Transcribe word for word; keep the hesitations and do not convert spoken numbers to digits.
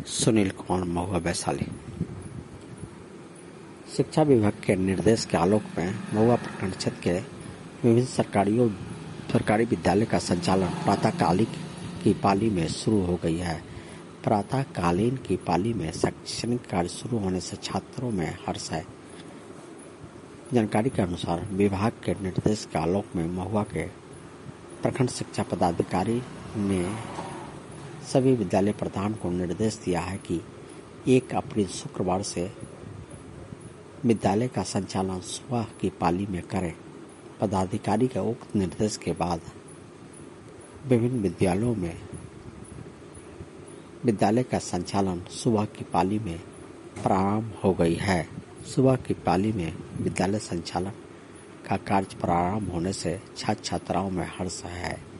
सुनील कुमार, महुआ, वैशाली। शिक्षा विभाग के निर्देश के आलोक में महुआ प्रखंड क्षेत्र के विभिन्न सरकारी सरकारी विद्यालय का संचालन प्रातःकालिक की पाली में शुरू हो गई है। प्रातःकालीन की पाली में शैक्षणिक कार्य शुरू होने से छात्रों में हर्ष है। जानकारी के अनुसार विभाग के निर्देश के आलोक में महुआ के प्रखंड शिक्षा पदाधिकारी ने सभी विद्यालय प्रधान को निर्देश दिया है कि एक अप्रैल शुक्रवार से विद्यालय का संचालन सुबह की पाली में करें। पदाधिकारी के उक्त निर्देश के बाद विभिन्न विद्यालयों में विद्यालय का संचालन सुबह की पाली में प्रारंभ हो गई है। सुबह की पाली में विद्यालय संचालन का कार्य प्रारंभ होने से छात्र छात्राओं में हर्ष है।